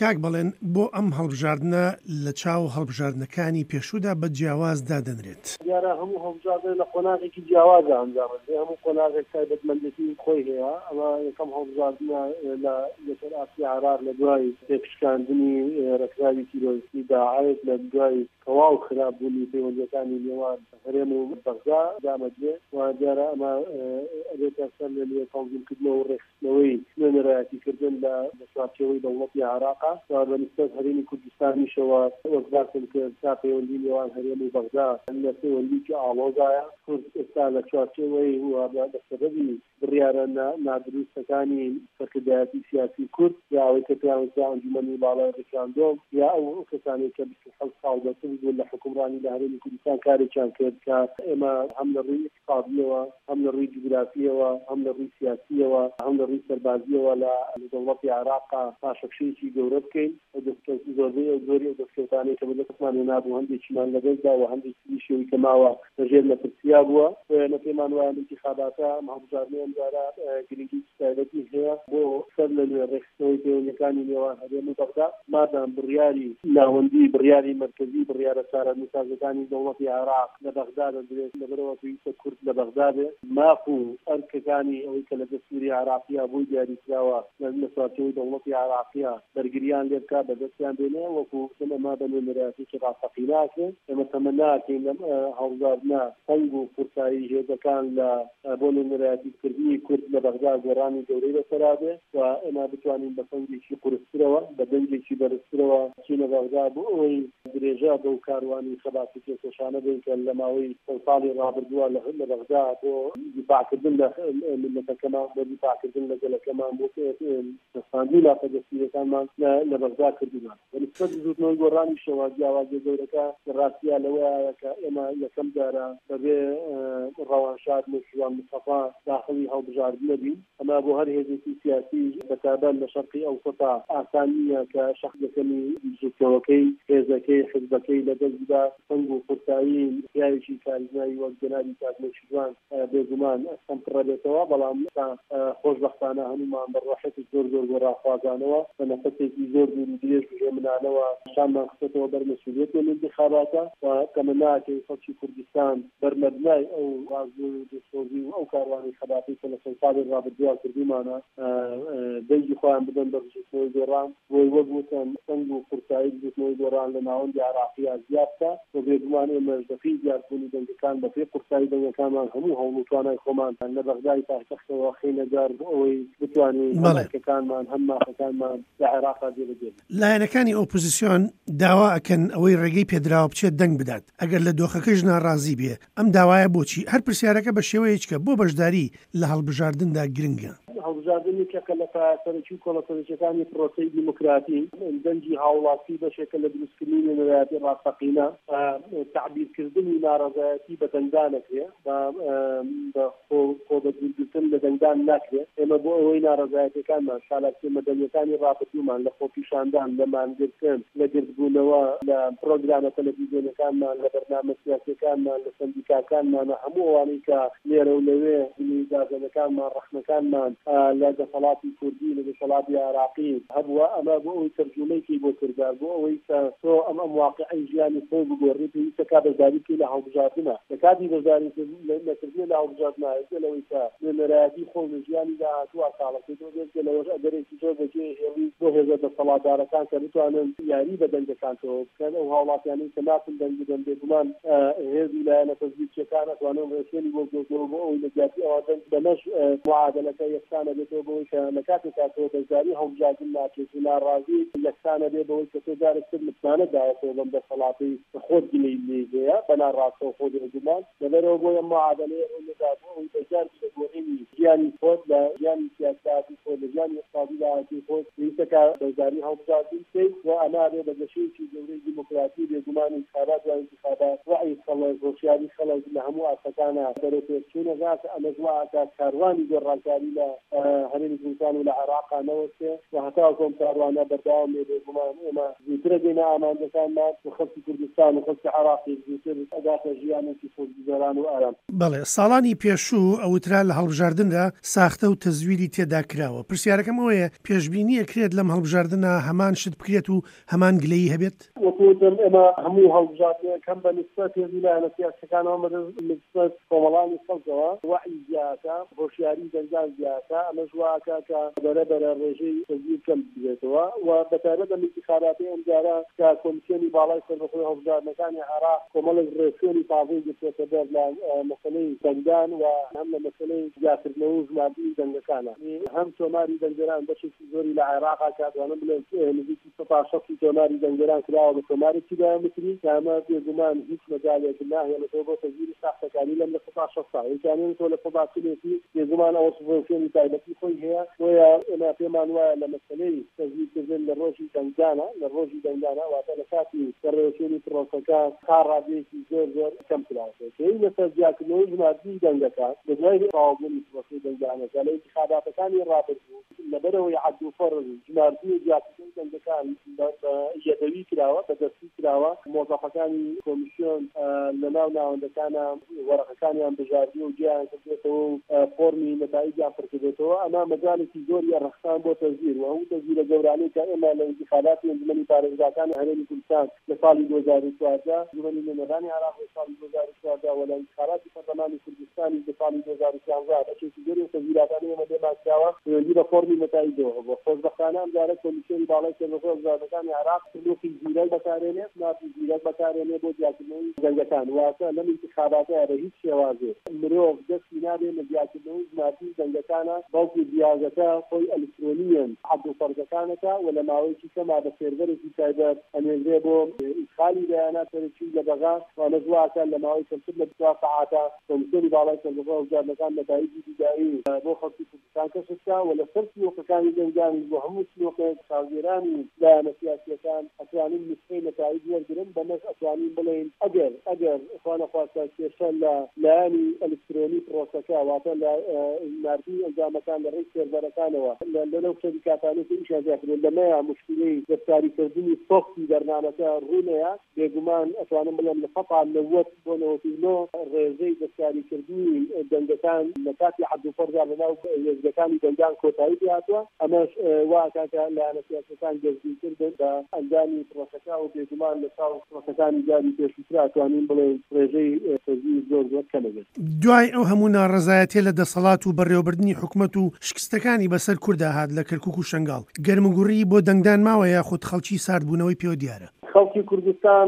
کاک بەڵێن بۆ ئەم هەڵبژاردنە لە چاو هەڵبژاردنەکانی پێشوودا بە جیاواز دادەنرێت. دیارە هەموو هەڵبژاردن لە قۆناغێکی جیاوازە ئەنجامەدرێت، هەموو قۆناغێک تایبەتمەندێتی خۆی هەیە. ئەمە یەکەم هەڵبژاردنە لە یەکەر ئاستی عرار لە دوای تێکشکاندنی ڕێکخراوی تیرۆریستی داعش لە دوای تەواو خراپبوونی پەیوەندیەکانی نێوان هەرێم و بەغدا دامەدرێت و دیارە ئەمە ئەبێتە سەر لە تەنظیمکردنەوە و ڕێکخستنەوەی نوێنەرایەتیکردن لە چوارچێوەی دەوڵەتی عێراقا و بەنسبەت هەرێمی کوردستانیشەوە وەکباتن کرد تا پەیوەندی نێوان هەرێم و بەغدا لە پەیوەندیکی ئاڵۆزایە. کورد ئێستا لە چوارچێوەی و بەسەبەبی بڕیارە نادروستەکانی سەرکردایەتی سیاسی کورد یا ئەوەی کە پێیانوترا ئەنجومەنی باڵای ڕێکخراندۆم یا ئەو کەسانێک کە 27 ساڵ بەسەر لە حکومڕانی لە هەرێمی کوردستان کارێکیان کرد کە ئێمە هەم لە ڕووی اقتصادیەوە هەم لە ڕووی جوگرافیەوە هەم لە ڕووی سیاسیەوە هەم لە ڕووی سەربازیەوە لە دەوڵەتی عێراقا پاشەکشەیەکی گەورە بکەین زۆربەی زۆری دەستکەوتانەی کە بەدەستمان هێنابوو هەندێکیمان لەدەستدا و هەندێکی شێوی کەماوە لەژێر لە پرسیا بووە لە پێمان وایە انتخاباتە هەڵبژاردنەی ئەمجارە گرنگی تایبەتی هەیە بۆ سەر لە نوێ ڕێکخستنەوەی پەیوەندیەکانی نێوان هەرێم و بەغدا مادام بڕیاری ناوەندی بڕیاری مرکزی بڕیارە چارەنووسازەکانی دەوڵەتی عێراق لە بەغدا دەدرێت لەبەرەوە پێویستە کورد لە بەغدا بێ ماف و ئەرکەکانی ئەوەی کە لە دەستوری عێراقیە بووی دیاریکراوە لە چوارچێوەی دەوڵەتی عێراقیە بەرگریان لێ بکات بەدەستیان بێنێ وەکو ئەمە بە نوێنەرایەتێکی ڕاستەقی ناکرێت. ئێمە تەمە ناکەین لەم هەڵبژاردنە سەنگ و قورسایی هێزەکان لە بۆ نوێنەرایەتیکردنی کورد لە بەغدا گۆڕانی گەورەی بەسەرا بێ و ئێمە بتوانین بە سەنگێکی قورسترەوە بە دەنگێکی بەرزترەوە چینە بەغدا بۆ ئەوەی درێژە بەو کاروانی خەباتی پێکەشانە بین کە لە ماوەی ساڵی ڕابردووە لە بەغدا بۆ دیفاعکردن لە ملەتەکەمان بۆ دیفاعکردن لە گەلەکەمان بۆ دەستاندوی لاپەدەستگیرەکانمان لە بەغدا کردومان. بەنسبەت زوودنەوەی گۆڕانی شەوە جیاوازیە گەورەکە ڕاستیە لەوەیە کە ئێمە یەکەم جارە بەبێ ڕەوانشاد نوێژوان مستەفا داخلی هەڵبژاردنە بین. ئەمە بۆ هەر هێزێکی سیاسی بەتابەت لە شەرقی ئەوسەتا ئاسان نییە کە شەخصەکەمی زوودنەوەکەی هێزەکەی حزبەکەی لەدەستدا سەنگ و قورسایی پیاوێکی کاریزایی وەک جەنابی کاکمەشی جوان بێگومان ئەستەمکڕە بێتەوە بەڵام خۆشبەختانە هەمومان بەڕەحەتی زۆر ڕاخوازانەوە بە نەفەسێکی زۆر دوور درێژ ژێمنانەوە شانمان خستەوە بەرمەسئولیەتی انتخاباتە و کەمە ناکەی خەڵکی کوردستان بەرمەبنای ئەو ڕازوو دەستۆزی و ئەو کاروانی خەباتی کە لە ساڵی ڕابردووە کردومانە دەنگی خۆیان بدەن بە بژوتنەوەی گۆڕان بۆی وەگوتن سەنگ و قورسایی بژوتنەوەی گۆڕان لە ناوەندی عێراقیە زیادکە و بێگومان ئێمەش دەفی زیادبوونی دەنگەکان بە پێ قورسایی دەنگەکانمان هەموو هەوڵ و توانای خۆمان لە بەغدای پایتەختەوە خینە دار بۆ ئەوەی بتوانین هەمکەکانمان هەم مافەکانمان لە عێراقا جێبەجێ. لایەنەکانی ئۆپۆزیسیۆن داوا ئەکەن ئەوەی ڕێگەی پێدراوە بچێت دەنگ بدات ئەگەر لە دۆخەکەش ناڕازی بێ. ئەم داوایە بۆچی؟ هەر پرسیارەکە بە شێوەیەکە بۆ بەشداری لە هەڵبژاردندا گرنگە. هەڵبژاردنی کە لە سەرەکی کۆڵەسەرچەکانی پرۆسەی دیموکراتی دەنگی هاوڵاتی بەشێکە لە دروستکردنی نوێنەرایەتی ڕاستەقینە تعبیرکردنی ناڕەزایەتی بە دەنگدان نەکرێت بە خۆبەدوورگرتن لە دەنگدان ناکرێت. ئێمە بۆ ئەوەی ناڕەزایەتەکانمان شالاکتێ مەدەنیەکانی ڕابردوومان لە خۆپیشاندان لە مانگرتن لە گرتبوونەوە لە پرۆگرامە تەلەڤیزیۆنەکانمان لە بەرنامە سیاسیەکانمان لە سەندیکاکانمان هەموو ئەوانەی کە لێرە و لەوێ داگەنەکانمان ڕەخنەکانمان لە دەسەڵاتی کوردی لە دەسەڵاتی عێراقی هەبووە. ئەمە بۆ ئەوەی تەرجمەیەکی بۆ کردار بۆ ئەوەی کە تۆ ئەم واقعی ژیانی خۆ بگۆڕی پێویستە کا بەشداریکەی لە هەڵبژاردنە لە کاتی بەشداریکردنی لە هەڵبژاردنە لەوەی کە نوێنەرایەتی خۆ لە ژیانی داهاتووە ساڵەکەی تۆ دێت لەوەش ئەگەرێکی زۆر بەجێ هێڵی بۆ هێزە دەسەڵاتدارەکان کە بتوانن یاری بە دەنگەکانەوە بکەن ئەو هاوڵاتیانەی کە ناتون دەنگ بدەن بێگومان هێزی لایەنە تەزویرچیەکان ئەتوانن ڕێچێنی بۆ گۆڕەوە بۆ ئەوەی لە جیاتی ئەوە دەنگ بەمەش معادلەکە یەکسانە بێتەوە بۆی کە لە کاتێکا تۆ دەنگداری هەڵبژاردن ناکرێت و ناڕازی یەکسانە بێ بەوەی کە تۆ جارێک تر متمانە داوەتەوە بەم دەسەڵاتی خۆت گلەی لێگەیە بەناڕاستەوە خۆ دێگومان لەبەرەوە بۆ ئەم معادلەیە ئەوەدا بۆ ئەوەی بەجار لەگۆڕینی ژیانی خۆت لە ژیانی سیاساتی خۆت لە ژیانی اقتصادی داهاتی خۆت پێویستەکە دەنگداری هەڵبژاردن بکەیت و ئەما بێ بە گەشەیەکی گەورەی دیموکراسی بێگومان انتخابات و انتخابات وعی خەڵک ڕۆژیاری خەڵک لە هەموو ئاسەکانە بەرەو پێچوونە ذات ئەمە جوواکە کاروانی گۆڕانکاری لە هەرێمی کوردستان و لە عێراق نەوەستێ و هەتا کۆم کاروانە بەردەوام لێ بێگومان ئێمە زووترە دێنە ئامانجەکانمان و خەڵکی کوردستان و خەڵکی عێراقی زووتر ئەگاتە ژیانێکی خۆشگوزەران و ئارام. بەڵێ ساڵانی پێشوو ئەوترا لە هەڵبژاردندا ساختە و تەزویری تێدا کراوە. پرسیارەکەم ئەوەیە پێشبینیە کرێت لەم هەڵبژاردنە هەمان شت بکرێت و هەمان گلەیی هەبێت؟ وەکوتم ئێمە هەموو هەڵبژاردنەکەم بە نسبەت هێزیلایەنە سیاسەکانەوە نسبەت کۆمەڵانی خەڵکەوە وعی زیاتە، هۆشیاری دەنگان زیاتە، ئەمەش واکە کە بەرەبەرە ڕێژەی تەزویر کەم بێتەوە و بەتایبەت لە انتخاباتی ئەم جارە کە کۆمیسیۆنی باڵای سەربەخۆی هەڵبژاردنەکانی عێراق کۆمەڵێک ڕێکخێنی تازەی گرتووەتە دەر لە مەسەلەی دەنگدان و هەم لە مەسەلەی زیاتردنەوە و ژماردنی دەنگەکانە. هەم تۆماری دەنگەران بەشێکی زۆری لە عێراقا کاتوانم بڵێن نزیکی 160 تۆماری دەنگەران کراوە بە تۆمارێکی دایانمتری کە ئەمە بێگومان هیچ مەجالێک ناهێ لە تۆ بۆ تەزویری ساختەکانی لەم لە 160 ئیمکانیەتی تۆ لە 160 بێگومان ئەوە سڤۆکێنی تایبەتی خۆی هەیە بۆیە ئێمە پێمان وایە لە مەسەلەی تەزویرکردن لە ڕۆژی دەنگدانە واتە لە کاتی ڕێوەچێنی پرۆسەکە کارڕادەیەکی زۆر کەم کراوەتەوە کە لە سەرجاکردنەوەی ژماردنی دەنگەکان بە دوای ڕاوبوونی پرۆسەی دەنگدانەکە لە انتخاباتەکانی ڕابردوو لەبەرەوەی عەدل و فەرز ژماردنی زیاتردنەوەی دەنگەکان یەدەوی کراوە بەدەستی کراوە مۆزەفەکانی کۆمیسیۆن لە ناو ناوەندەکانە وەرەقەکانیان بژاردی و گیان کردێتەوە و فۆرمی نەتایجیان پڕکردێتەوە ئەمە مەجالێکی زۆری ڕەخسان بۆ تەزویر و هەموو تەزویرە گەورانەی کە ئێمە لە انتخاباتی ئەنجومەنی پارێزگاکانی هەرێمی کوردستان لە ساڵی 2014 ئەنجومەنی نوێنەرانی عێراق لە ساڵی 2014 و لە انتخاباتی پەرلەمانی کوردستانی لە ساڵی 2015 بەشێکی زۆری تەزویراتانی ئێمە لێمان کراوە وێندی بە فۆرمی نەتایجەوە بۆ خۆشبەختانە ئەم جارە کۆمیسیۆنی باڵای سەربەخۆی هەڵبژاردنەکانی عێراق سلوکی زیرەک بەکارهێنێت مافی زیرەک بەکارهێنێ بۆ زیاتردنەوەی دەنگەکان واتە لەم انتخاباتەیە بە هیچ شێوازێ مرۆڤ دەستی نابێ لە زیاتردنەوەی ژمارەی دەنگەکانە بەڵکو جیازەکە خۆی ئەلکترۆنیەن عەدل و فەرزەکانەکە و لە ماوەیەکی کەما بە سێرڤەرێکی تایبەت ئەنێنرێ بۆ ئیدخالی بەیانات سەرەکی لە بەغا وانە جوواکە لە ماوەی کەمتر لە 2 سەعاتە کۆمیسیۆنی باڵای سەربەخۆی هەڵبژاردنەکان نەتایجی دیدایی بۆ خەڵکی کوردستان کەشفکرا و لە سەر سلۆکەکانی دەنگدانی بۆ هەموو سلۆکێک شاگیرانی لایەنە سیاسیەکان ئەتوانین نسبەی نەتایج وەرگرن بەمەش ئەتوانین بڵێن ئەگەر خۆنەخواتە کێشە لە لایەنی ئەلکترۆنی پرۆسەکە واتە لە ناردوی ئەنجامەکان لە ڕێی سێرڤەرەکانەوە لەنەو شەریکاتانەی کە ئیشیان زیاترێت لەمەیە مشکلەی دەستکاریکردنی سۆفتی بەرنامەکە ڕوونەیە بێگومان ئەتوانم بڵێم لە 90 بۆ 99 ڕێژەی دەستکاریکردنی دەنگەکان لە کاتی عەدل و فەرزا لەناو هێزگەکانی دەنگان کۆتایی هاتووە ئەمەش واکاکە لایەنە سیاسیەکان گەشتگیرکردن بە ئەنجامی پرۆسەکە و بێگومان لە چاو پرۆسەکانی جاری پێشووتر ئەتوانین بڵێن ڕێژەی تەزویر زۆر کەمەبێت. دوای ئەو هەموو ناڕەزایەتیە لە دەسەڵات و بەڕێوەبردننی حکوومەت و شکستەکانی بەسەر کووردا هات لە کەرکووک و شەنگاڵ گەرمگوڕی بۆ دەنگدان ماوە یاخود خەڵکی ساردبوونەوەی پێوە دیارە؟ خەڵکی کوردستان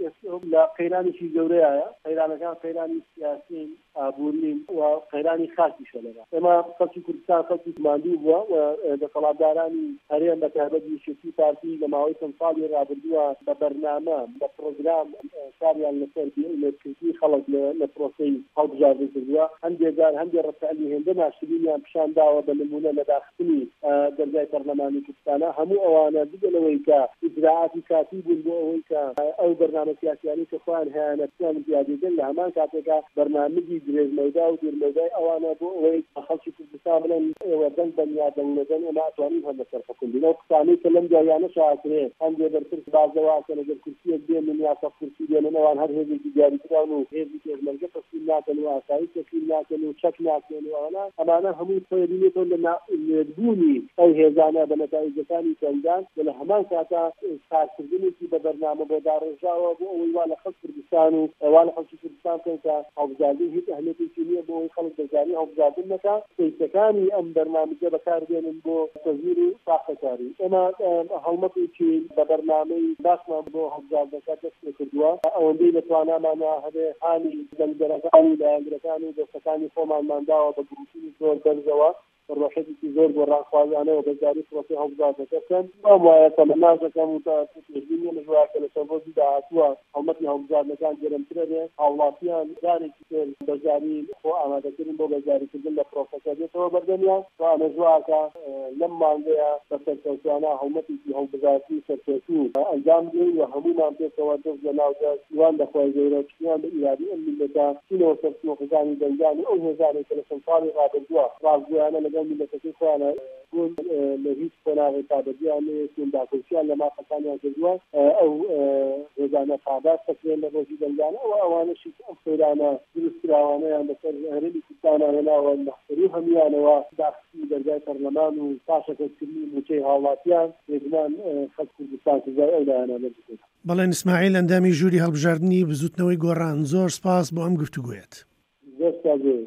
لە قەیرانێکی گەورەیە قەیرانەکان قەیرانی سیاسین ئابوورین و قەیرانی خاکیشە لەرا ئێمە خەڵکی کوردستان خەڵکی ماندوو بووە و دەسەڵاتدارانی هەرێم بەتایبەت یەکێتی پارتی لە ماوەی چەند ساڵی ڕابردووە بە بەرنامە بە پرۆگرام کاریان لەسەر لێکردنی خەڵک لە پرۆسەی هەڵبژاردن کردووە هەندێک جار هەندێک ڕەفعلی هێندە ناشرینیان پیشان داوە بە نمونە لە داخستنی دەرگای پەرلەمانی کوردستانە هەموو ئەوانە دیگەلەوەی کە ئیجراعاتی کاتی بوون بۆ ئەوەی کە ئەو بەرنامە سیاسیانی کە خۆیان هەیەنەتیان پیادەکەن لە هەمان کاتێکا بەرنامەی درێژمەدا و دیرمەدای ئەوانە بۆ ئەوەی خەڵکی کوردستان بڵێن ئێوە دەنگ بەنیا دەنگەدەن ئێمە ئەتوانین هەر لەسەر حکوم بین ئەو قسانەی کە لەم جاریانە شاکرێ هەندێک بەرپرس بازەواتە لەگەر کورسیەک بێن من یاسە کورسی بێنن ئەوان هەر هێزێکی دیاریکراون و هێزی پێشمەرگە تەسلیم ناکەن و ئاسایی تەسلیم ناکەن و چەک ناکەن و ئەمانە هەمووی خۆیبینێتەوە لە نێردبوونی ئەو هێزانە بە نەتایجەکانی دەنگدان لە هەمان کاتا کارکردنێکی بە بەرنامە بۆ داڕێژاوە بۆ ئەوەی وا لە خەڵک کوردستان و وا لە خەڵکی کوردستان بکەن کە هەڵبژاردن هیچ ئەهمیەتێکی نییە بۆ ئەوەی خەڵک دەزانی هەڵبژاردن نەکا کەیسەکانی ئەم بەرنامەجە بەکاربێنن بۆ تەزویر و ساختەکاری ئێمە هەڵمەتێکی بە بەرنامەی باسمان بۆ هەڵبژاردنەکە دەست کردووە ئەوەندەی لە توانامانە هەبێ هانی دەنگدەرەکانی لایەنگرەکان و دەستەکانی خۆمانمانداوە بە گروپی زۆر دەرزەوە ڕۆژێکی زۆر بۆ ڕاخوازانەوە بەجاری پرۆسی هەڵبژاردنەکە بکەن ئەم وایە تەمەنازەکەم و تێژبینی مژوارکە لە سەربۆزی داهاتووە هەڵمەتی هەڵبژاردنەکان گەرمترە بێ هاوڵاتیان جارێکی تر بەجاری خۆ ئامادەکردن بۆ بەجاریکردن لە پرۆسەکە بێتەوە بەردەمیان و ئامەژواکە لەم مانگەیە بە سەرکەوتوانە هەڵمەتێکی هەڵبژاردنی سەرکەوتوو ئەنجام بدەین و هەموومان پێکەوە دەست لە ناودەست یوان دەخوای گەورە چیان بە ئیرادی ئەم میلەتە چینەوە سەرسوڵەکانی دەنگانی ئەو هێزانێک کە لە چەند ساڵی ڕابردووە ڕازگویانە لەگەڵ میلەتەکەی خۆیانە بوون لە هیچ قۆناغی تابەتیان داکۆچیان لە مافەکانیان کردووە ئەو ڕێزانە خابات دەکرێن لە ڕۆژی دەنگانە و ئەوانەشی ئەم سەیرانە دروستکراوانەیان لەسەر هەرێمی کوردستانە هێناوە مەحتەری هەمویانەوە داخستی دەرگای پەرلەمان و پاشەکەوتکردنی موچەی هاوڵاتیان لێزمان خەڵک کوردستان سزای ئەو لایەنە بەرزکرد. بەڵێن ئیسماعیل ئەندامی ژووری هەڵبژاردننی بزوتنەوەی گۆڕان زۆر سپاس بۆ ئەم گفتوگوێت. زۆر سپاس.